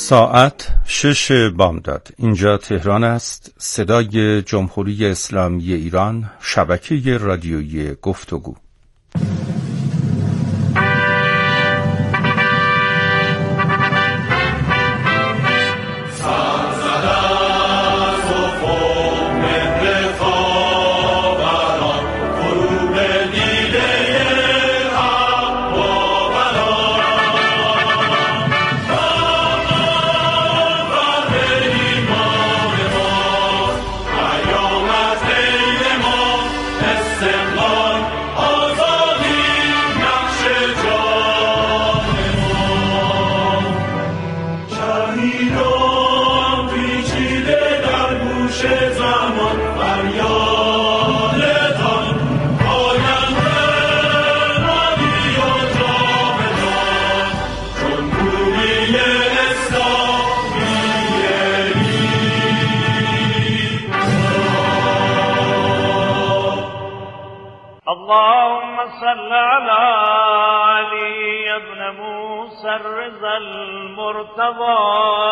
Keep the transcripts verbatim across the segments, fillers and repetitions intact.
ساعت شش بامداد. اینجا تهران است. صدای جمهوری اسلامی ایران، شبکه رادیویی گفتگو. اللهم صل على علي بن موسى الرضا المرتضى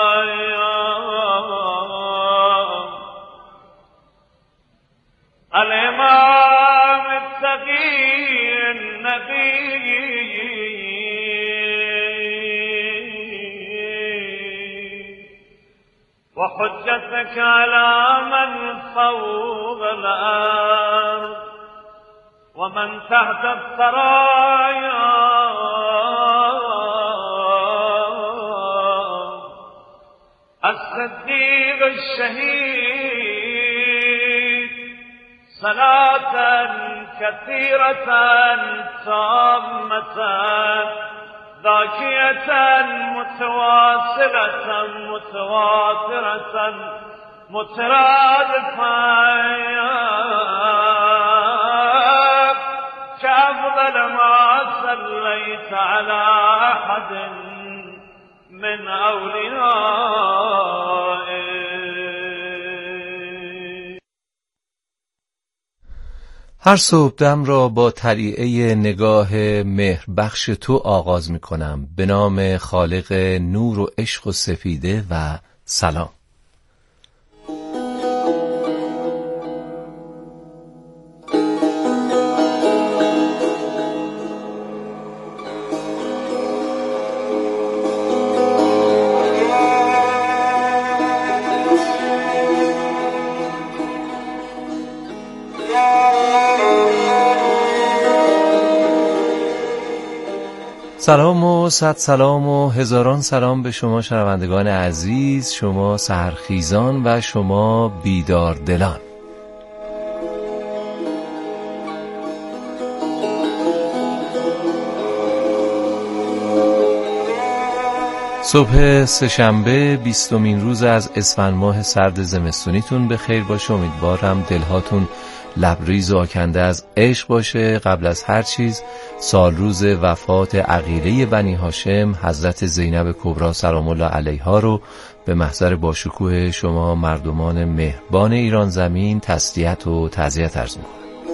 الإمام التقي النبي وحجتك على من فوق الأرض ومن تحت الثرايا الصديق الشهيد صلاة كثيرة تامة ذاكية متواصلة متواترة مترادفة كأفضل ما صليت على أحد من أوليائك. هر صبحدم را با طلیعه نگاه مهربخش تو آغاز می کنم. به نام خالق نور و عشق و سفیده و سلام. سلام و صد سلام و هزاران سلام به شما شنوندگان عزیز، شما سحرخیزان و شما بیدار دلان. صبح سه‌شنبه بیستمین روز از اسفند ماه سرد زمستونیتون به خیر باشه. امیدوارم دلهاتون لبریز و آکنده از عشق باشه. قبل از هر چیز سال روز وفات عقیله بنی هاشم حضرت زینب کبری سلام الله علیها رو به محضر باشکوه شما مردمان مهربان ایران زمین تسلیت و تعزیت عرض می‌کنم.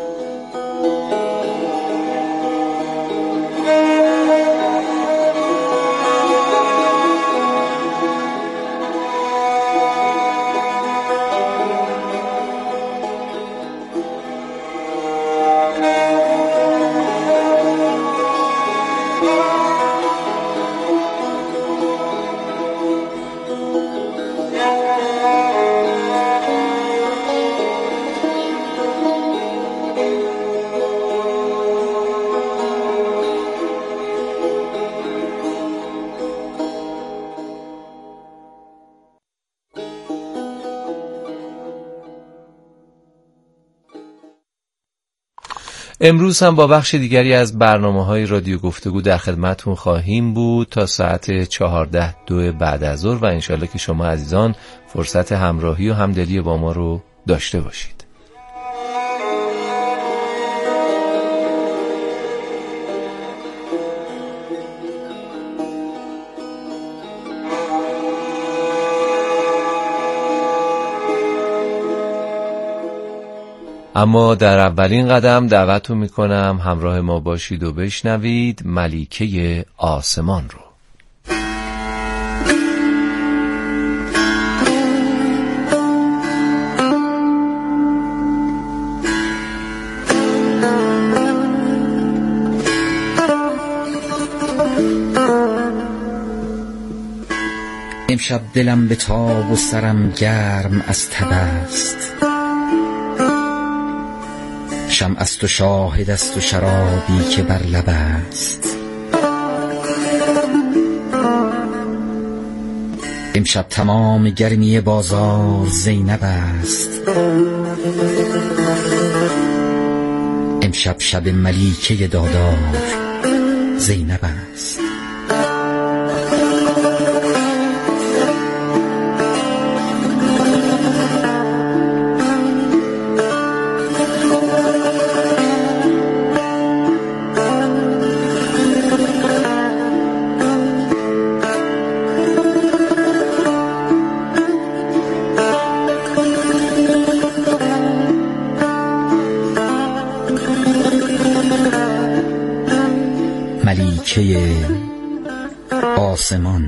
امروز هم با بخش دیگری از برنامه‌های رادیو گفتگو در خدمتتون خواهیم بود تا ساعت چهارده دو بعد از ظهر و انشالله که شما عزیزان فرصت همراهی و همدلی با ما رو داشته باشید. اما در اولین قدم دعوتتون میکنم همراه ما باشید و بشنوید ملیکه آسمان رو. امشب دلم به تاب و سرم گرم از تب است، شمع است و شاهد است و شرابی که بر لب است. امشب تمام گرمی بازار زینب است، امشب شب ملیکه دادار زینب است. ملیکه آسمان.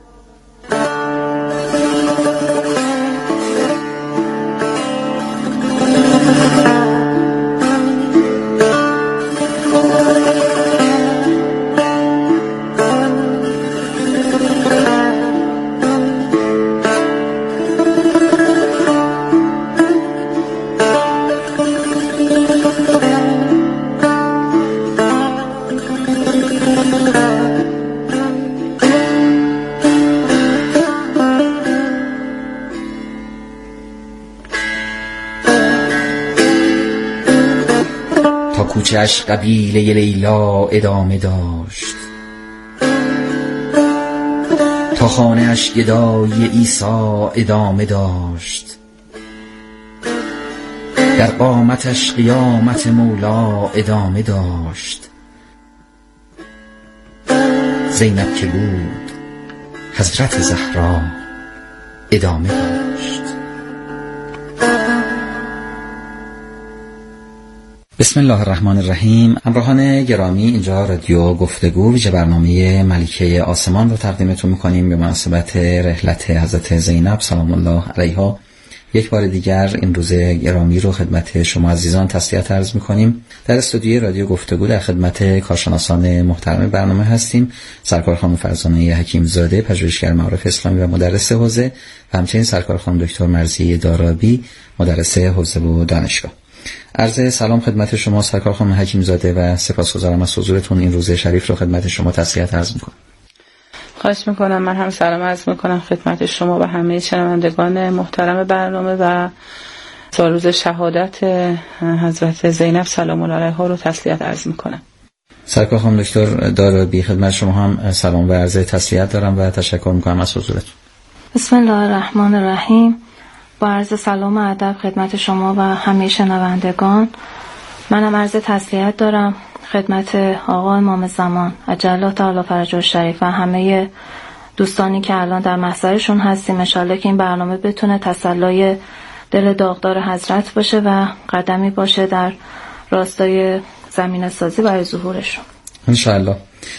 کوچه‌اش قبیله لیلا ادامه داشت، تا خانه‌اش گدایی عیسی ادامه داشت، در قامتش قیامت مولا ادامه داشت. زینب که بود حضرت زهرا ادامه داشت. بسم الله الرحمن الرحیم. همراهان گرامی، اینجا رادیو گفتگو ویژه برنامه ملیکه آسمان رو تقدیمتون میکنیم به مناسبت رحلت حضرت زینب سلام الله علیها. یک بار دیگر این روز گرامی رو خدمت شما عزیزان تسلیت عرض میکنیم. در استودیوی رادیو گفتگو در خدمت کارشناسان محترم برنامه هستیم. سرکار خانم فرزانه حکیم زاده، پژوهشگر معارف اسلامی و مدرس حوزه، و همچنین سرکار خانم دکتر مرضیه دارابی، مدرس حوزه و دانشگاه. عرض سلام خدمت شما سرکار خانم حکیم زاده و سپاسگزارم از حضورتون این روز شریف رو خدمت شما تسلیت عرض میکنم. خواهش میکنم. من هم سلام عرض میکنم خدمت شما و همه شنوندگان محترم برنامه و تا روز شهادت حضرت زینب سلام الله علیها رو تسلیت عرض میکنم. سرکار خانم دکتر دارابی، خدمت شما هم سلام و عرض تسلیت دارم و تشکر میکنم از حضورتون. بسم الله الرحمن الرحیم. با عرض سلام و ادب خدمت شما و همه شنوندگان، منم عرض تسلیت دارم خدمت آقا امام زمان عجل الله تعالی فرجه الشریف و همه دوستانی که الان در محضرشون هستیم. ان شاءالله که این برنامه بتونه تسلای دل داغدار حضرت باشه و قدمی باشه در راستای زمینه سازی برای ظهورشون ان شاءالله.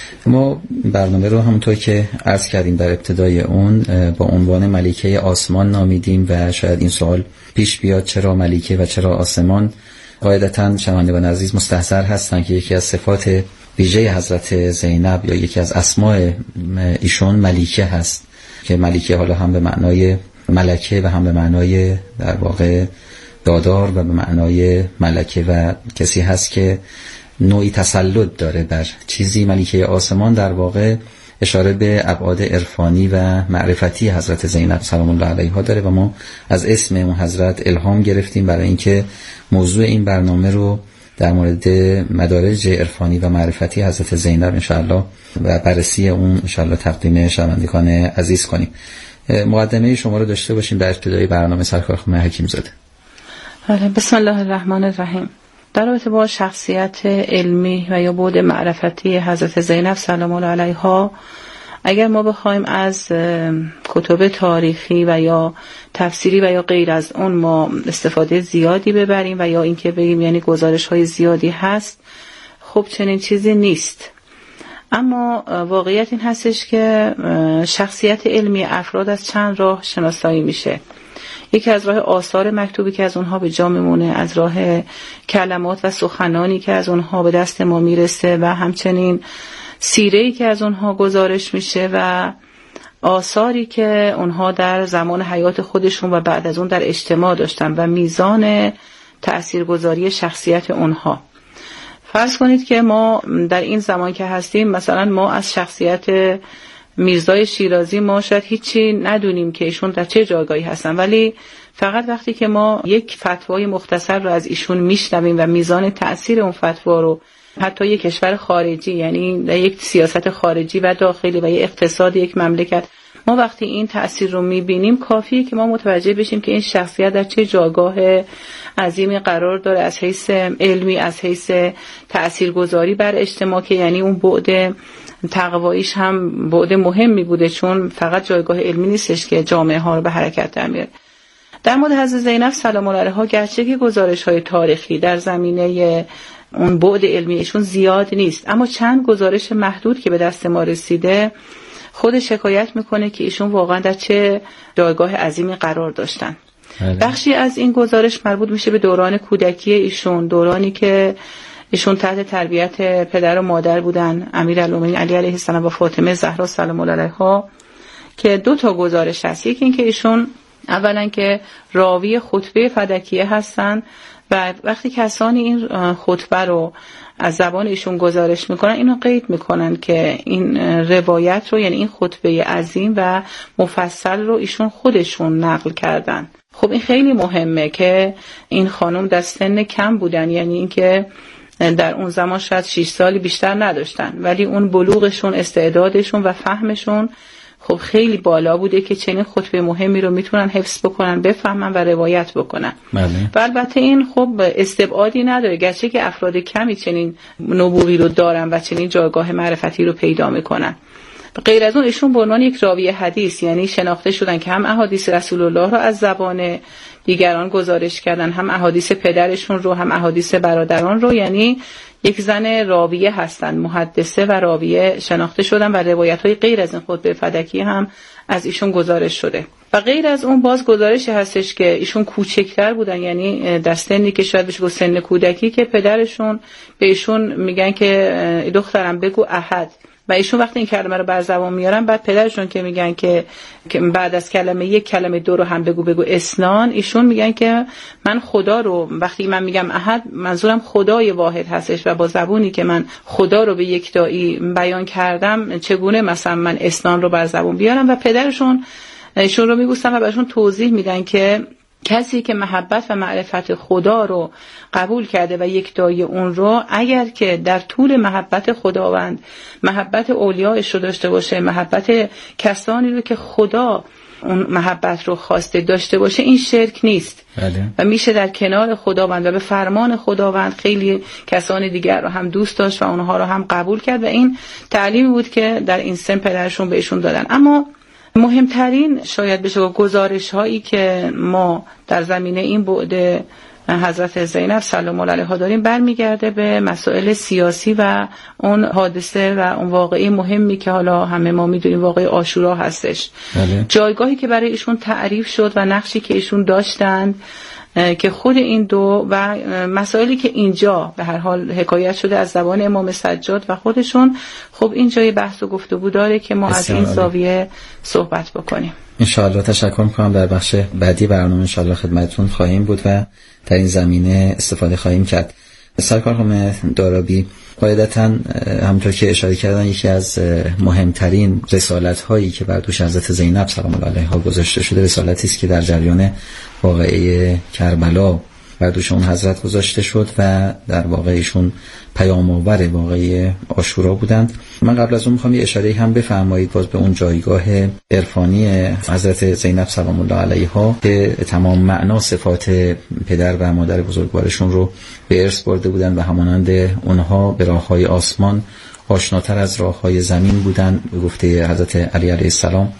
ما برنامه رو همونطور که عرض کردیم در ابتدای اون با عنوان ملیکه آسمان نامیدیم و شاید این سوال پیش بیاد چرا ملیکه و چرا آسمان. قاعدتاً شنوندگان عزیز مستحضر هستن که یکی از صفات ویژه حضرت زینب یا یکی از اسماء ایشون ملیکه هست که ملیکه حالا هم به معنای ملکه و هم به معنای در واقع دادار و به معنای ملکه و کسی هست که نوعی تسلط داره بر چیزی. ملیکه آسمان در واقع اشاره به ابعاد عرفانی و معرفتی حضرت زینب سلام الله علیها داره و ما از اسم اون حضرت الهام گرفتیم برای اینکه موضوع این برنامه رو در مورد مدارج عرفانی و معرفتی حضرت زینب انشاءالله و بررسی اون انشاءالله تقدیم شنوندگان عزیز کنیم. مقدمه شما رو داشته باشیم در ابتدای برنامه سرکار خانم حکیم زاده. بسم الله الرحمن الرحیم. در رابطه با شخصیت علمی و یا بعد معرفتی حضرت زینب سلام الله علیها، اگر ما بخوایم از کتب تاریخی و یا تفسیری و یا غیر از اون ما استفاده زیادی ببریم و یا اینکه بگیم یعنی گزارش های زیادی هست، خب چنین چیزی نیست. اما واقعیت این هستش که شخصیت علمی افراد از چند راه شناسایی میشه. یکی از راه آثار مکتوبی که از اونها به جا میمونه، از راه کلمات و سخنانی که از اونها به دست ما میرسه و همچنین سیره‌ای که از اونها گزارش میشه و آثاری که اونها در زمان حیات خودشون و بعد از اون در اجتماع داشتن و میزان تأثیرگذاری شخصیت اونها. فرض کنید که ما در این زمان که هستیم، مثلا ما از شخصیت میرزای شیرازی ما شاید هیچی ندونیم که ایشون در چه جایگاهی هستن، ولی فقط وقتی که ما یک فتوای مختصر رو از ایشون میشنویم و میزان تأثیر اون فتوا رو حتی یک کشور خارجی، یعنی در یک سیاست خارجی و داخلی و یک اقتصاد یک مملکت، ما وقتی این تأثیر رو میبینیم کافیه که ما متوجه بشیم که این شخصیت در چه جایگاه عظیمی قرار داره از حیث علمی، از حیث تأثیرگذاری بر اجتماع، که یعنی اون بعد تقواییش هم بعد مهمی بوده، چون فقط جایگاه علمی نیستش که جامعه ها رو به حرکت در میاره. در مورد حضرت زینب سلام الله علیها گرچه که گزارش‌های تاریخی در زمینه اون بعد علمیشون زیاد نیست، اما چند گزارش محدود که به دست ما رسیده خودش حکایت میکنه که ایشون واقعا در چه جایگاه عظیمی قرار داشتن. بخشی از این گزارش مربوط میشه به دوران کودکی ایشون، دورانی که ایشون تحت تربیت پدر و مادر بودن، امیرالمومنین علی علیه السلام و فاطمه زهرا سلام الله علیها، که دو تا گزارش هست. یکی این که ایشون اولا که راوی خطبه فدکیه هستن و وقتی کسانی این خطبه رو از زبان ایشون گزارش میکنن اینو قید میکنن که این روایت رو، یعنی این خطبه عظیم و مفصل رو ایشون خودشون نقل کردن. خب این خیلی مهمه که این خانم در سن کم بودن، یعنی اینکه در اون زمان شاید شش سالی بیشتر نداشتن، ولی اون بلوغشون، استعدادشون و فهمشون خب خیلی بالا بوده که چنین خطبه مهمی رو میتونن حفظ بکنن، بفهمن و روایت بکنن. بله. و البته این خب استبعادی نداره، گرچه که افراد کمی چنین نبوغی رو دارن و چنین جایگاه معرفتی رو پیدا میکنن. غیر از اون ایشون به عنوان یک راوی حدیث یعنی شناخته شدن که هم احادیث رسول الله رو از زبان دیگران گزارش کردن، هم احادیث پدرشون رو، هم احادیث برادران رو، یعنی یک زن راویه هستن، محدثه و راویه شناخته شدن و روایت‌های غیر از این خطبه فدکی هم از ایشون گزارش شده. و غیر از اون باز گزارشی هستش که ایشون کوچکتر بودن، یعنی در سنی که شاید بشه گفت سن کودکی، که پدرشون به ایشون میگن که دخترم بگو احد، و ایشون وقتی این کلمه رو بر زبان میارن، بعد پدرشون که میگن که بعد از کلمه یک کلمه دو رو هم بگو بگو اسنان، ایشون میگن که من خدا رو وقتی من میگم احد منظورم خدای واحد هستش و با زبونی که من خدا رو به یک تایی بیان کردم چگونه مثلا من اسنان رو بر زبان بیارم. و پدرشون ایشون رو میبوسن و براشون توضیح میدن که کسی که محبت و معرفت خدا رو قبول کرده و یک تایی اون رو، اگر که در طول محبت خداوند محبت اولیاءش رو داشته باشه، محبت کسانی رو که خدا اون محبت رو خواسته داشته باشه، این شرک نیست. بله. و میشه در کنار خداوند و به فرمان خداوند خیلی کسان دیگر رو هم دوست داشت و اونها رو هم قبول کرد، و این تعلیمی بود که در این سن پدرشون بهشون دادن. اما مهمترین شاید بشه گزارش هایی که ما در زمینه این بعد حضرت زینب سلام الله علیها داریم برمیگرده به مسائل سیاسی و اون حادثه و اون واقعی مهمی که حالا همه ما میدونیم واقعی عاشورا هستش. بله. جایگاهی که برای ایشون تعریف شد و نقشی که ایشون داشتند که خود این دو و مسائلی که اینجا به هر حال حکایت شده از زبان امام سجاد و خودشون، خب این جای بحث و گفتگو داره که ما از این زاویه صحبت بکنیم. انشاءالله تشکر میکنم. در بخش بعدی برنامه انشاءالله خدمتتون خواهیم بود و در این زمینه استفاده خواهیم کرد. سرکار خانم دارابی، قاعدتاً همونطور که اشاره کردن یکی از مهمترین رسالت هایی که بر دوش حضرت زینب سلام الله علیها گذاشته شده رسالتی است که در جریان واقعه کربلا بر دوش اون حضرت گذاشته شد و در واقع ایشون پیام آور واقعه عاشورا بودند. من قبل از اون میخوام یه اشاره هم بفرمایید باز به اون جایگاه عرفانی حضرت زینب سلام الله علیها که تمام معنا صفات پدر و مادر بزرگوارشون رو به ارث برده بودند و همانند اونها به راههای آسمان آشناتر از راههای زمین بودند به گفته حضرت علی علیه السلام.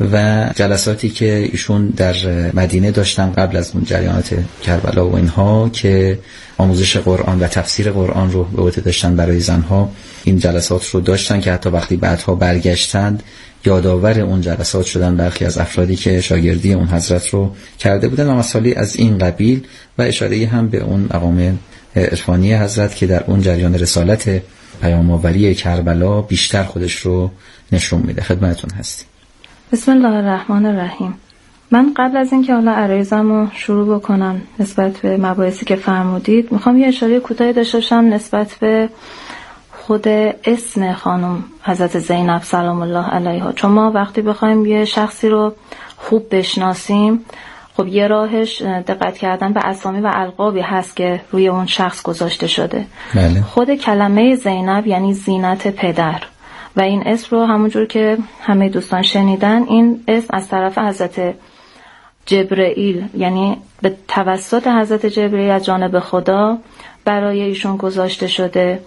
و جلساتی که ایشون در مدینه داشتن قبل از اون جریانات کربلا و اینها که آموزش قرآن و تفسیر قرآن رو به عهده داشتن برای زنها، این جلسات رو داشتن که حتی وقتی بعدها برگشتند یادآور اون جلسات شدن برخی از افرادی که شاگردی اون حضرت رو کرده بودن و مسائلی از این قبیل، و اشاره هم به اون مقام عرفانی حضرت که در اون جریان رسالت پیام‌آوری کربلا بیشتر خودش رو نشون میده. خدمتتون هستیم. بسم الله الرحمن الرحیم. من قبل از اینکه حالا عرایزم رو شروع بکنم نسبت به مباحثی که فرمودید، میخوام یه اشاره کوتاهی داشته باشم نسبت به خود اسم خانم حضرت زینب سلام الله علیها. چون ما وقتی بخوایم یه شخصی رو خوب بشناسیم، خب یه راهش دقت کردن به اسامی و القابی هست که روی اون شخص گذاشته شده. بله. خود کلمه زینب یعنی زینت پدر و این اسم رو همونجور که همه دوستان شنیدن، این اسم از طرف حضرت جبرئیل یعنی به توسط حضرت جبرئیل از جانب خدا برای ایشون گذاشته شده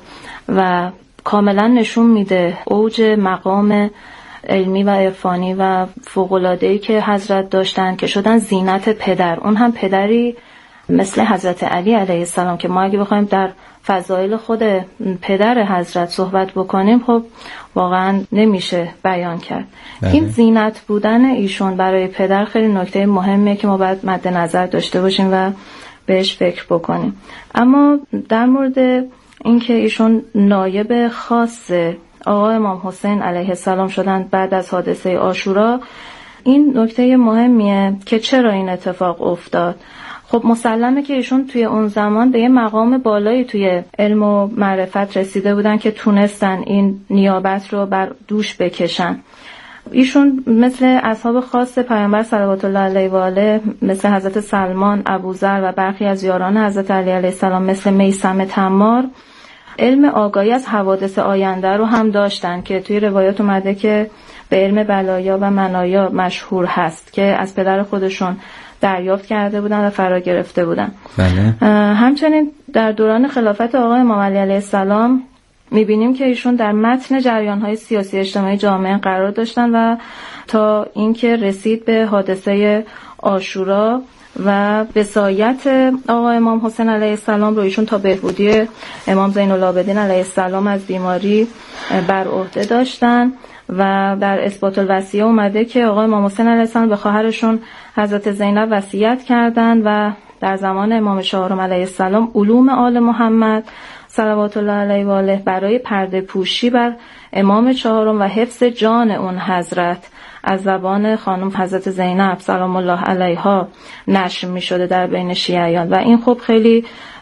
و کاملا نشون میده اوج مقام علمی و عرفانی و فوق‌العاده‌ای که حضرت داشتن که شدن زینت پدر، اون هم پدری مثل حضرت علی علیه السلام که ما اگه بخوایم در فضایل خود پدر حضرت صحبت بکنیم خب واقعا نمیشه بیان کرد. بله. این زینت بودن ایشون برای پدر خیلی نکته مهمه که ما باید مد نظر داشته باشیم و بهش فکر بکنیم. اما در مورد اینکه ایشون نایب خاص آقا امام حسین علیه السلام شدند بعد از حادثه عاشورا، این نکته مهمیه که چرا این اتفاق افتاد. خب مسلمه که ایشون توی اون زمان به یه مقام بالایی توی علم و معرفت رسیده بودن که تونستن این نیابت رو بر دوش بکشن. ایشون مثل اصحاب خاص پیامبر صلوات الله علیه و آله مثل حضرت سلمان، ابوذر و برخی از یاران حضرت علی علیه السلام مثل میثم تمار علم آگاهی از حوادث آینده رو هم داشتن که توی روایات اومده که به علم بلایا و منایا مشهور هست که از پدر خودشون دریافت کرده بودن و فرا گرفته بودن. بله. همچنین در دوران خلافت آقا امام علی علیه السلام میبینیم که ایشون در متن جریان‌های سیاسی اجتماعی جامعه قرار داشتن و تا اینکه رسید به حادثه عاشورا و وصایت آقا امام حسین علیه السلام رو ایشون تا بهبودی امام زین العابدین علیه السلام از بیماری بر عهده داشتن و در اثبات الوصیه اومده که آقا امام حسین علیه السلام به خواهرشون حضرت زینب وصیت کردند و در زمان امام چهارم علیه السلام علوم آل محمد صلوات الله علیه و آله برای پرده پوشی بر امام چهارم و حفظ جان اون حضرت از زبان خانم حضرت زینب سلام الله علیها نشر می شده در بین شیعیان و این خب خیلی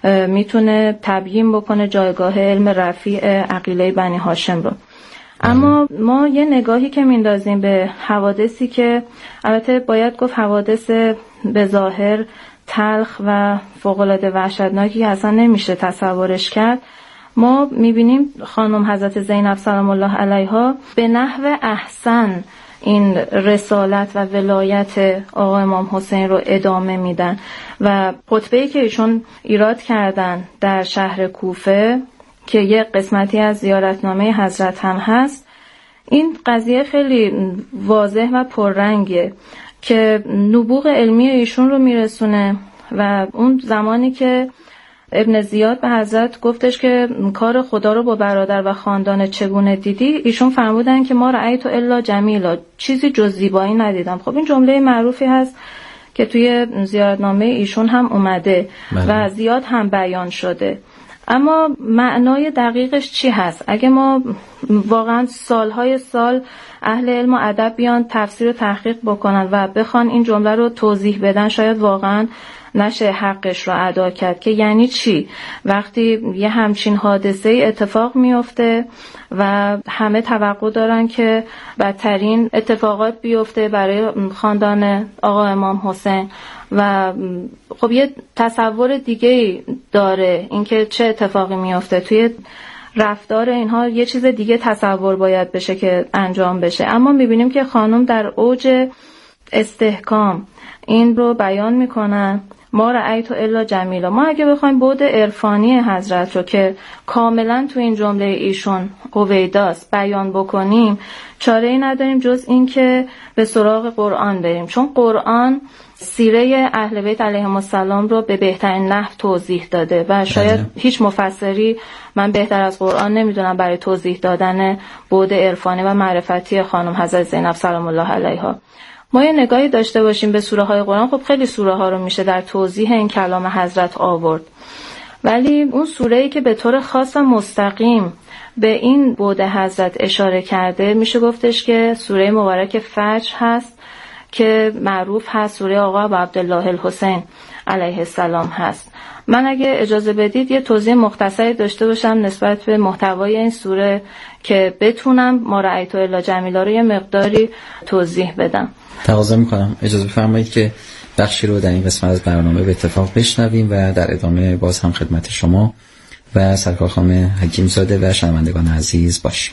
میتونه تبیین بکنه جایگاه علم رفیع عقیله بنی هاشم رو. اما ما یه نگاهی که میندازیم به حوادثی که البته باید گفت حوادث به ظاهر تلخ و فوق‌العاده وحشتناکی اصلا نمیشه تصورش کرد، ما میبینیم خانم حضرت زینب سلام الله علیها به نحو احسن این رسالت و ولایت آقا امام حسین رو ادامه میدن و خطبه‌ای که ایشون ایراد کردن در شهر کوفه که یه قسمتی از زیارتنامه حضرت هم هست، این قضیه خیلی واضح و پررنگه که نبوغ علمی ایشون رو میرسونه و اون زمانی که ابن زیاد به حضرت گفتش که کار خدا رو با برادر و خاندان چگونه دیدی، ایشون فرمودن که ما رأیت الا جمیلا، چیزی جز زیبایی ندیدم. خب این جمله معروفی هست که توی زیارتنامه ایشون هم اومده و زیاد هم بیان شده. اما معنای دقیقش چی هست؟ اگه ما واقعا سالهای سال اهل علم و ادب بیان تفسیر و تحقیق بکنن و بخوان این جمله رو توضیح بدن، شاید واقعا نشه حقش رو ادا کرد که یعنی چی وقتی یه همچین حادثه اتفاق میفته و همه توقع دارن که بدترین اتفاقات بیفته برای خاندان آقا امام حسین و خب یه تصور دیگه داره اینکه چه اتفاقی میفته توی رفتار اینها، یه چیز دیگه تصور باید بشه که انجام بشه. اما میبینیم که خانم در اوج استحکام این رو بیان میکنن ما رأیت الا جمیلا. ما اگه بخوایم بعد عرفانی حضرت رو که کاملا تو این جمله ایشون قویداست بیان بکنیم، چاره ای نداریم جز این که به سراغ قرآن بریم، چون قرآن سیره اهل بیت علیهم السلام رو به بهترین نحو توضیح داده و شاید هیچ مفسری من بهتر از قرآن نمیدونم برای توضیح دادن بعد عرفانی و معرفتی خانم حضرت زینب سلام الله علیها. ما یه نگاهی داشته باشیم به سوره های قرآن، خب خیلی سوره ها رو میشه در توضیح این کلام حضرت آورد. ولی اون سوره‌ای که به طور خاص و مستقیم به این بعد حضرت اشاره کرده میشه گفتش که سوره مبارک فجر هست که معروف هست سوره آقا ابو عبدالله الحسین علیه السلام هست. من اگه اجازه بدید یه توضیح مختصری داشته باشم نسبت به محتوای این سوره که بتونم ما رأیت الا جمیلا رو یه مقداری توضیح بدم. تقاضا میکنم اجازه بفرمایید که بخشی رو در این قسمت از برنامه به اتفاق بشنویم و در ادامه باز هم خدمت شما و سرکار خانم حکیم زاده و شنوندگان عزیز باشیم.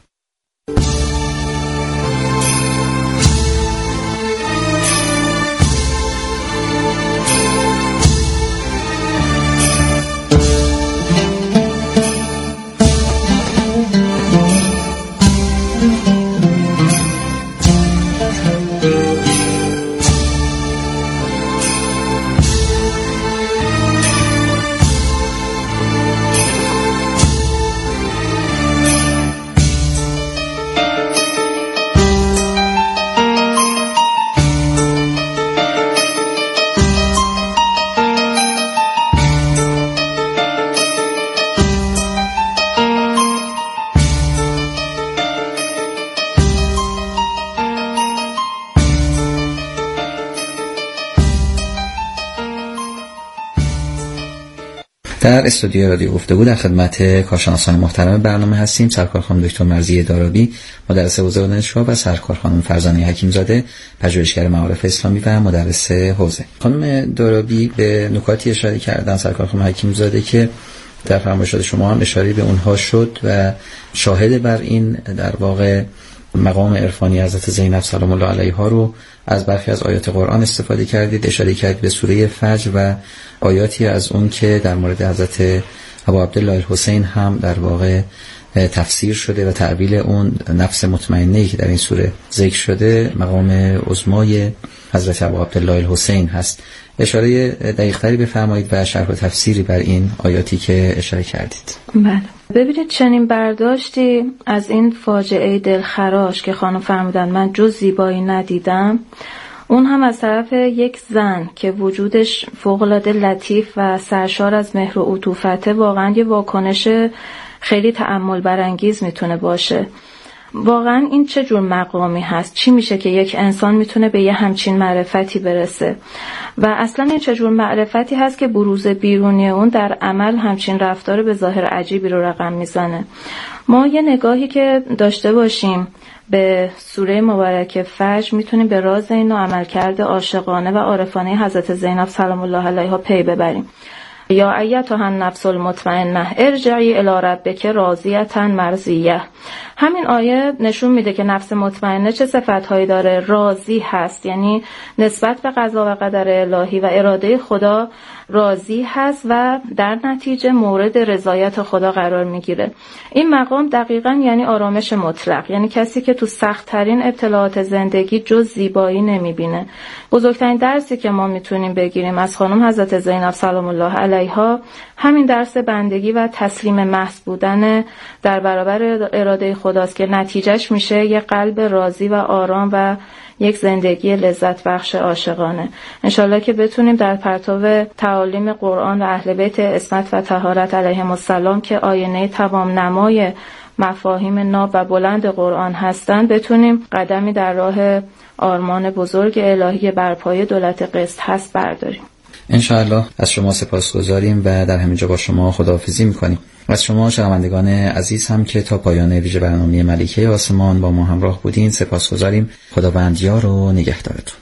در استودیو رادیو گفتگو در خدمت کارشناسان محترم برنامه هستیم. سرکار خانم دکتر مرضیه دارابی مدرس حوزه دانشگاه و سرکار خانم فرزانه حکیم زاده پژوهشگر معارف اسلامی و مدرس حوزه. خانم دارابی به نکاتی اشاره کردن سرکار خانم حکیم زاده که در فرمایشات شما هم اشاره به اونها شد و شاهد بر این در واقع مقام عرفانی حضرت زینب سلام الله علیها رو از برخی از آیات قرآن استفاده کردید. اشاره کردید به سوره فجر و آیاتی از اون که در مورد حضرت ابو عبدالله الحسین هم در واقع تفسیر شده و تعبیل اون نفس مطمئنه‌ای که در این سوره ذکر شده مقام عظمای حضرت ابو عبدالله الحسین هست. اشاره دقیق‌تری بفرمایید و شرح و تفسیری بر این آیاتی که اشاره کردید. بله. ببینید چنین برداشتی از این فاجعه دلخراش که خانم فرمودن من جز زیبایی ندیدم، اون هم از طرف یک زن که وجودش فوق‌العاده لطیف و سرشار از مهر و عطوفته، واقعا یه واکنش خیلی تأمل برانگیز میتونه باشه. واقعا این چه جور مقامی هست؟ چی میشه که یک انسان میتونه به یه همچین معرفتی برسه؟ و اصلا این چه جور معرفتی هست که بروز بیرونی اون در عمل همچین رفتار به ظاهر عجیبی رو رقم میزنه؟ ما یه نگاهی که داشته باشیم به سوره مبارک فجر میتونیم به راز این و عملکرد عاشقانه و عارفانه حضرت زینب سلام الله علیها پی ببریم. یا ایتها النفس المطمئنه ارجعی الی ربک راضیه مرضیه. همین آیه نشون میده که نفس مطمئنه چه صفتهایی داره. راضی هست، یعنی نسبت به قضا و قدر الهی و اراده خدا راضی هست و در نتیجه مورد رضایت خدا قرار میگیره. این مقام دقیقاً یعنی آرامش مطلق، یعنی کسی که تو سخت ترین ابتلاعات زندگی جز زیبایی نمیبینه. بزرگترین درسی که ما میتونیم بگیریم از خانم حضرت زینب سلام الله علیها همین درس بندگی و تسلیم محض بودن در برابر اراده خداست که نتیجهش میشه یه قلب راضی و آرام و یک زندگی لذت بخش عاشقانه. انشالله که بتونیم در پرتو تعالیم قرآن و اهل بیت عصمت و طهارت علیهم السلام که آینه تمام نمای مفاهیم ناب و بلند قرآن هستند بتونیم قدمی در راه آرمان بزرگ الهی برپای دولت قسط هست برداریم. انشاءالله از شما سپاسگزاریم و در همینجا با شما خداحافظی میکنیم. از شما شنوندگان عزیز هم که تا پایان ویژه برنامه ملکه آسمان با ما همراه بودین سپاسگزاریم. خداوند یار و نگهدارتون.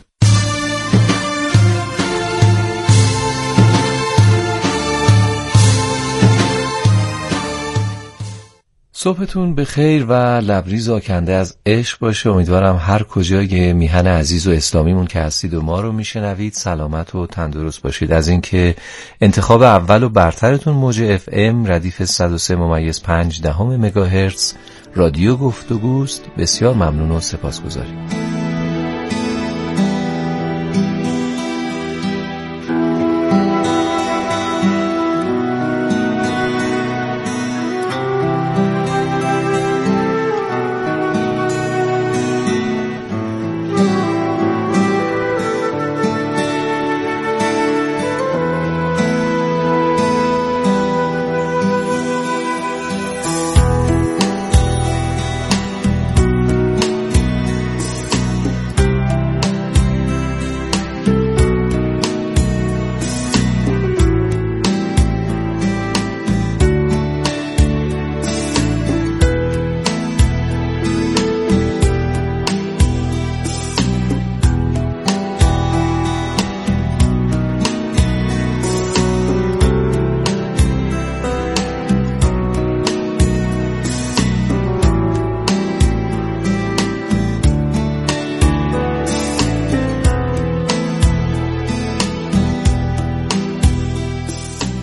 صبحتون به خیر و لبریز آکنده از عشق باشه. امیدوارم هر کجای میهن عزیز و اسلامیمون که هستید و ما رو میشنوید سلامت و تندرست باشید. از اینکه انتخاب اول و برترتون موج اف ام ردیف صد و سه ممیز پنج دهم مگاهرتز رادیو گفتگوست بسیار ممنون و سپاسگزاریم.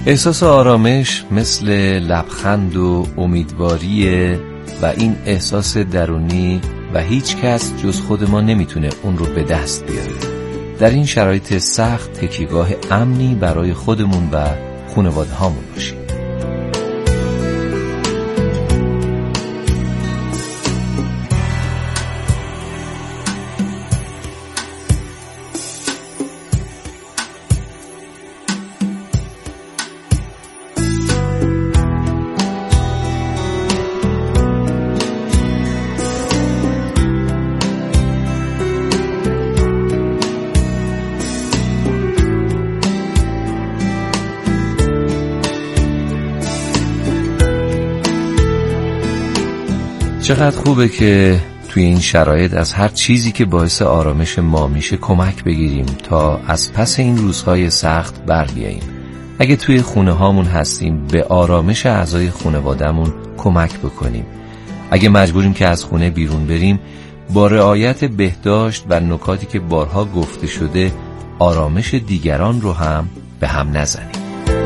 احساس آرامش مثل لبخند و امیدواریه و این احساس درونی و هیچ کس جز خود ما نمیتونه اون رو به دست بیاره. در این شرایط سخت تکیهگاه امنی برای خودمون و خانواده هامون باشیم. چقدر خوبه که توی این شرایط از هر چیزی که باعث آرامش ما میشه کمک بگیریم تا از پس این روزهای سخت بر بیاییم. اگه توی خونه هامون هستیم به آرامش اعضای خانواده‌مون کمک بکنیم. اگه مجبوریم که از خونه بیرون بریم با رعایت بهداشت و نکاتی که بارها گفته شده آرامش دیگران رو هم به هم نزنیم.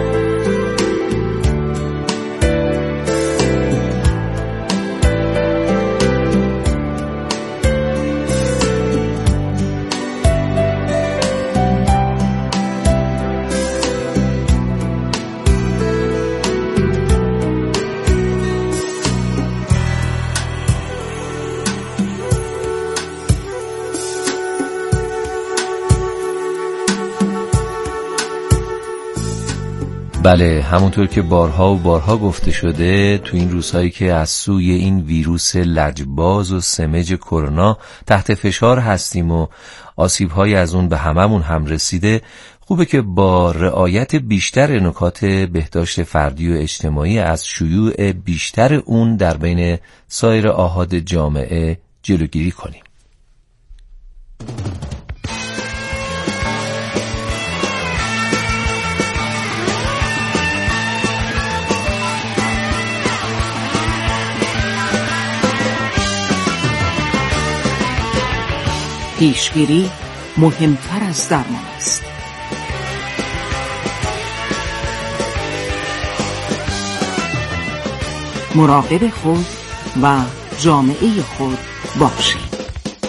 بله، همونطور که بارها و بارها گفته شده تو این روزهایی که از سوی این ویروس لجباز و سمج کرونا تحت فشار هستیم و آسیب‌های از اون به هممون هم رسیده، خوبه که با رعایت بیشتر نکات بهداشت فردی و اجتماعی از شیوع بیشتر اون در بین سایر آحاد جامعه جلوگیری کنیم. پیشگیری مهمتر از درمان است. مراقب خود و جامعه خود باشید.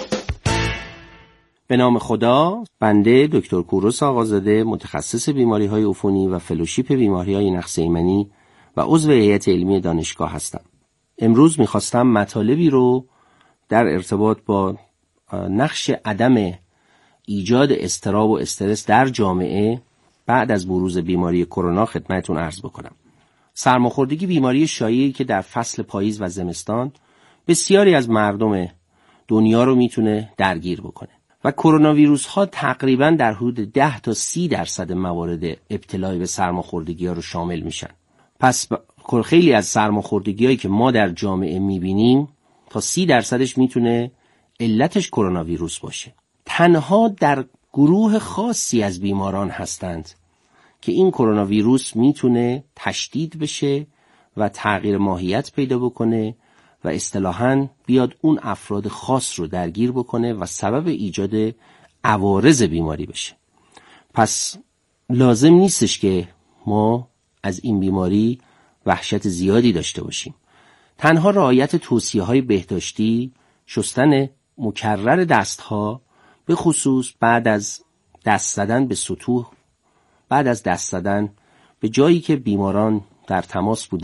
به نام خدا، بنده دکتر کوروش آقازاده، متخصص بیماری‌های عفونی و فلوشیپ بیماری‌های نقص ایمنی و عضو هیئت علمی دانشگاه هستم. امروز می‌خواستم مطالبی رو در ارتباط با نقش عدم ایجاد اضطراب و استرس در جامعه بعد از بروز بیماری کرونا خدمتتون عرض بکنم. سرماخوردگی بیماری شایعی که در فصل پاییز و زمستان بسیاری از مردم دنیا رو میتونه درگیر بکنه و کرونا ویروس ها تقریبا در حدود ده تا سی درصد موارد ابتلا به سرماخوردگی ها رو شامل میشن. پس خیلی از سرماخوردگی هایی که ما در جامعه میبینیم تا سی درصدش میتونه علتش کرونا ویروس باشه. تنها در گروه خاصی از بیماران هستند که این کرونا ویروس میتونه تشدید بشه و تغییر ماهیت پیدا بکنه و اصطلاحاً بیاد اون افراد خاص رو درگیر بکنه و سبب ایجاد عوارض بیماری بشه. پس لازم نیستش که ما از این بیماری وحشت زیادی داشته باشیم. تنها رعایت توصیه‌های بهداشتی، شستن مکرر دستها، به خصوص بعد از دست زدن به سطوح، بعد از دست زدن به جایی که بیماران در تماس بودن